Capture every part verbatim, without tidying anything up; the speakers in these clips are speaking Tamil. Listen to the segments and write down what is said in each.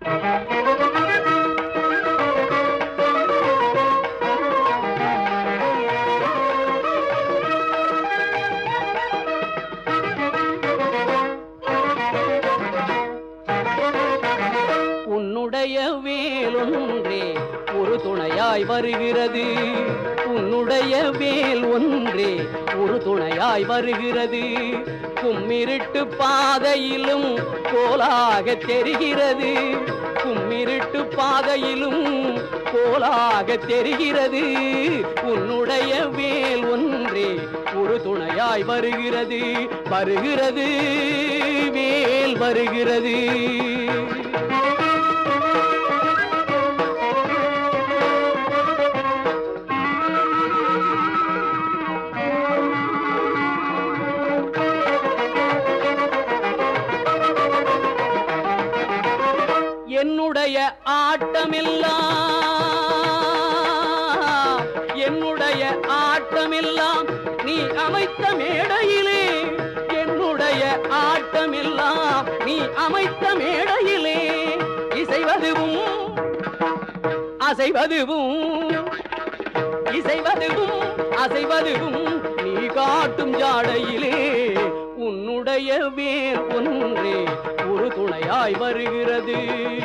உன்னுடைய வேலொன்றே ஒரு துணையாய் வருகிறது. உன்னுடைய வேல் ஒன்றே ஒரு துணையாய் வருகிறது. கும்மிருட்டு பாதையிலும் கோலாக தெரிகிறது. கும்மிருட்டு பாதையிலும் கோலாக தெரிகிறது. உன்னுடைய வேல் ஒன்றே ஒரு துணையாய் வருகிறது. வருகிறது வேல் வருகிறது. என்னுடைய ஆட்டமெல்லாம் என்னுடைய ஆட்டமெல்லாம் நீ அமைத்த மேடையிலே. என்னுடைய ஆட்டமெல்லாம் நீ அமைத்த மேடையிலே. இசைவதுவும் அசைவதுவும் இசைவதுவும் அசைவதுவும் நீ காட்டும் ஜாடையிலே. உன்னுடைய வேல் ஒன்றே ஒரு துணையாய் வருகிறது.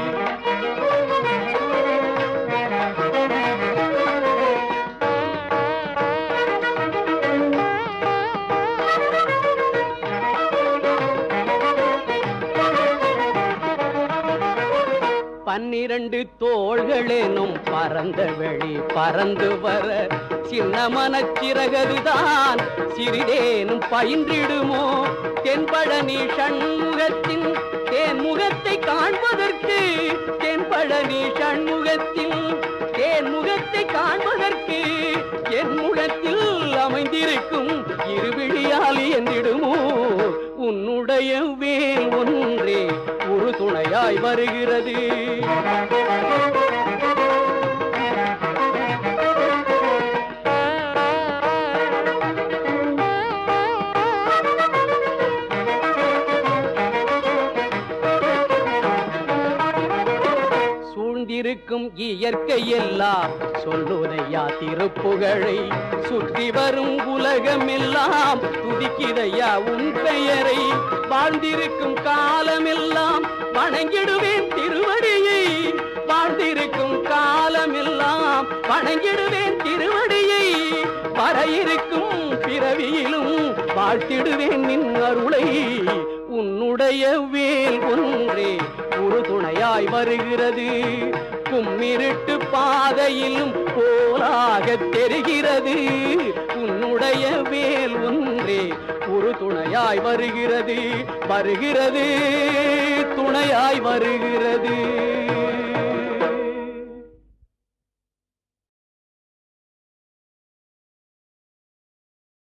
பன்னிரண்டு தோள்களேனும் பறந்த வெளி பறந்து வர சின்ன மனச்சிறகதுதான் சிறிதேனும் பயின்றிடுமோ. தென்பழனி சண்முகத்தின் தேன்முகத்தை காண்பதற்கு தென்பழனி சண்முகத்தின் தேன்முகத்தை காண்பதற்கு என் முகத்தில் அமைந்திருக்கும் இருவிழியால் என்றிடுமோ. உன்னுடைய வேல் ஒன்றே ஒரு துணையாய் வருகிறது. சூழ்ந்திருக்கும் இயற்கை எல்லாம் சொல்லுதையா திருப்புகழை. சுற்றி வரும் உலகம் எல்லாம் துதிக்கிதையா உன் பெயரை. வாழ்ந்திருக்கும் காலமெல்லாம் வணங்கிடுவேன் திருவடியை. வாழ்ந்திருக்கும் காலமெல்லாம் வணங்கிடுவேன் திருவடியை. வர இருக்கும் பிறவியிலும் வாழ்த்திடுவேன் நின் அருளை. உன்னுடைய வேல் ஒன்றே ஒரு துணையாய் வருகிறது. கும்மிருட்டு பாதையிலும் போலாக தெரிகிறது. உன்னுடைய வேல் ஒன்றே ஒரு துணையாய் வருகிறது. வருகிறது துணையாய் வருகிறது.